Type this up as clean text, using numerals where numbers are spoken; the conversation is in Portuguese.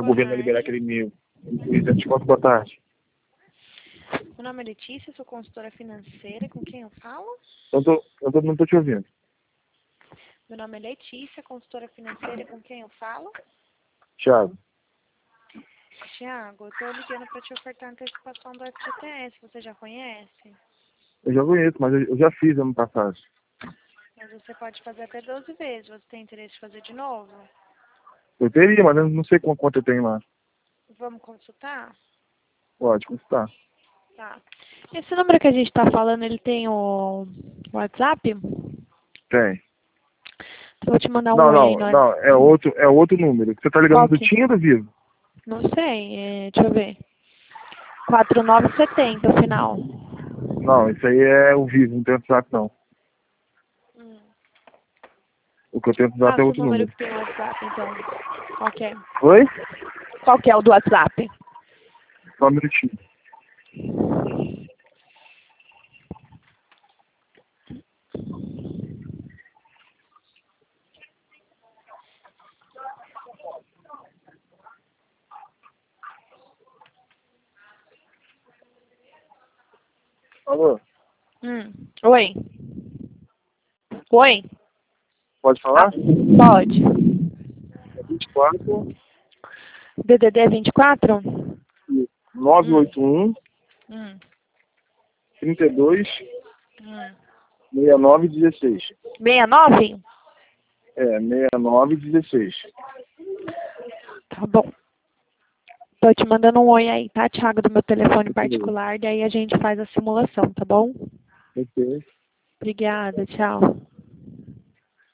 o governo vai liberar aquele mil. 200 conto, boa tarde. Meu nome é Letícia, sou consultora financeira. Com quem eu falo? Não tô te ouvindo. Meu nome é Letícia, consultora financeira. Com quem eu falo? Thiago. Tiago, eu tô ligando para te ofertar a antecipação do FGTS. Você já conhece? Eu já conheço, mas eu já fiz ano passado. Mas você pode fazer até 12 vezes. Você tem interesse em fazer de novo? Eu teria, mas eu não sei quanto eu tenho lá. Vamos consultar? Pode consultar. Tá. Esse número que a gente tá falando, ele tem o WhatsApp? Tem. Então eu vou te mandar um Não, oi aí no não. É outro número. Você tá ligando do TIM ou do Vivo? Não sei, deixa eu ver. 4970 o final. Não, isso aí é o Vivo, não tem WhatsApp não. O que eu tenho WhatsApp é Passa o outro número número. que tem no WhatsApp, então. Qual que é? Oi? Qual que é o do WhatsApp? Só um minutinho. Alô? Oi. Oi? Pode falar? Pode. 24 DDD 24? 981 Hum. 32 Hum. 69 16. 69? É, 69 16. Tá bom. Tô te mandando um oi aí, tá, Thiago, do meu telefone particular, daí a gente faz a simulação, tá bom? Ok. Obrigada, tchau.